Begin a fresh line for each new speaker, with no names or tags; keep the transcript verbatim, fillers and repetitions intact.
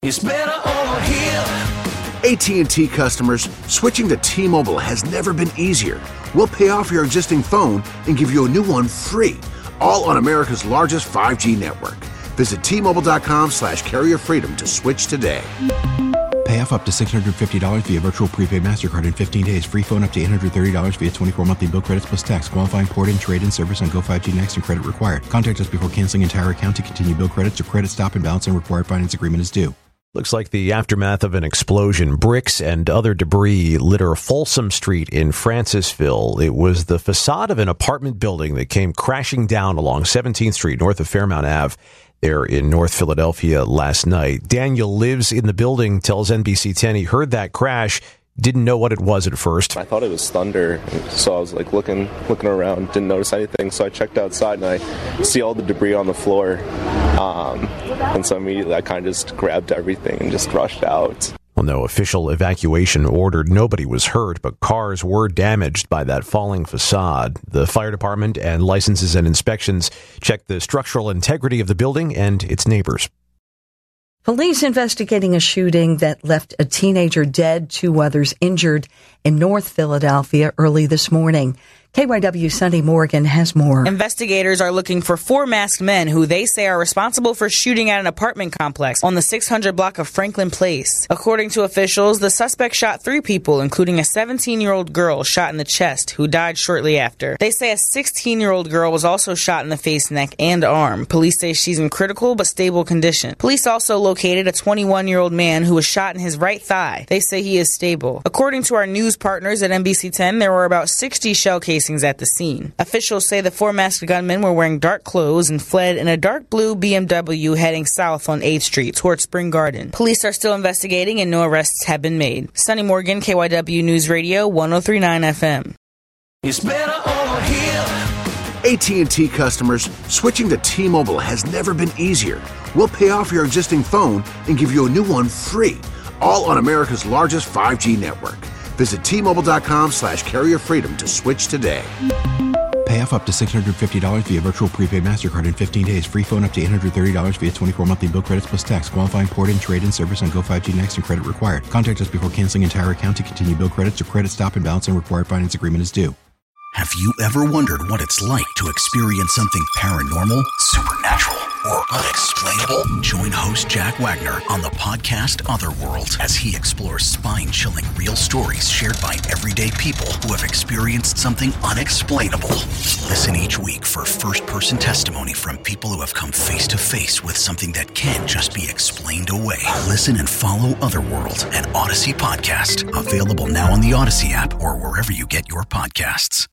It's better over here.
A T and T customers, switching to T-Mobile has never been easier. We'll pay off your existing phone and give you a new one free, all on America's largest five G network. Visit T-Mobile.com slash carrier freedom to switch today.
Pay off up to six hundred fifty dollars via virtual prepaid MasterCard in fifteen days. Free phone up to eight hundred thirty dollars via twenty-four monthly bill credits plus tax. Qualifying port-in, trade-in service on Go five G Next and credit required. Contact us before canceling entire account to continue bill credits or credit stop and balance and required finance agreement is due.
Looks like the aftermath of an explosion. Bricks and other debris litter Folsom Street in Francisville. It was the facade of an apartment building that came crashing down along seventeenth Street north of Fairmount Avenue there in North Philadelphia last night. Daniel lives in the building, tells N B C ten he heard that crash, didn't know what it was at first.
I thought it was thunder, so I was like looking looking around, didn't notice anything, so I checked outside and I see all the debris on the floor, um, and so immediately I kind of just grabbed everything and just rushed out.
Well, no official evacuation ordered. Nobody was hurt, but cars were damaged by that falling facade. The fire department and licenses and inspections checked the structural integrity of the building and its neighbors.
Police investigating a shooting that left a teenager dead, two others injured in North Philadelphia early this morning. K Y W Sunday Morgan has more.
Investigators are looking for four masked men who they say are responsible for shooting at an apartment complex on the six hundred block of Franklin Place. According to officials, the suspect shot three people, including a seventeen-year-old girl shot in the chest who died shortly after. They say a sixteen-year-old girl was also shot in the face, neck, and arm. Police say she's in critical but stable condition. Police also located a twenty-one-year-old man who was shot in his right thigh. They say he is stable. According to our news partners at N B C ten, there were about sixty shell casings at the scene. Officials say the four masked gunmen were wearing dark clothes and fled in a dark blue B M W heading south on eighth Street towards Spring Garden. Police are still investigating and no arrests have been made. Sunny Morgan, K Y W News Radio, one oh three point nine F M.
It's better over here.
A T and T customers, switching to T-Mobile has never been easier. We'll pay off your existing phone and give you a new one free, all on America's largest five G network. Visit T-Mobile.com slash carrier freedom to switch today.
Pay off up to six hundred fifty dollars via virtual prepaid MasterCard in fifteen days. Free phone up to eight hundred thirty dollars via twenty-four monthly bill credits plus tax. Qualifying port-in, trade-in service on Go five G Next and credit required. Contact us before canceling entire account to continue bill credits or credit stop and balance and required finance agreement is due.
Have you ever wondered what it's like to experience something paranormal, supernatural, or unexplainable? Join host Jack Wagner on the podcast Otherworld as he explores spine-chilling real stories shared by everyday people who have experienced something unexplainable. Listen each week for first-person testimony from people who have come face-to-face with something that can't just be explained away. Listen and follow Otherworld, an Odyssey podcast, available now on the Odyssey app or wherever you get your podcasts.